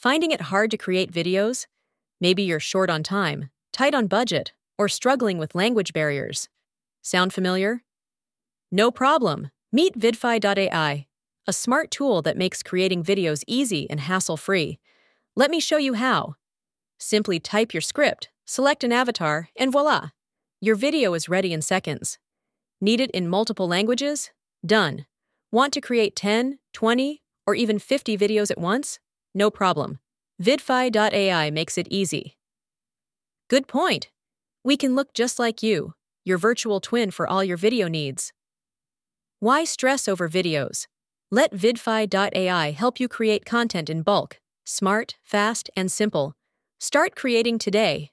Finding it hard to create videos? Maybe you're short on time, tight on budget, or struggling with language barriers. Sound familiar? No problem. Meet vidfi.ai, a smart tool that makes creating videos easy and hassle-free. Let me show you how. Simply type your script, select an avatar, and voila! Your video is ready in seconds. Need it in multiple languages? Done. Want to create 10, 20, or even 50 videos at once? No problem. Vidfi.ai makes it easy. Good point. We can look just like you, your virtual twin for all your video needs. Why stress over videos? Let vidfi.ai help you create content in bulk, smart, fast, and simple. Start creating today.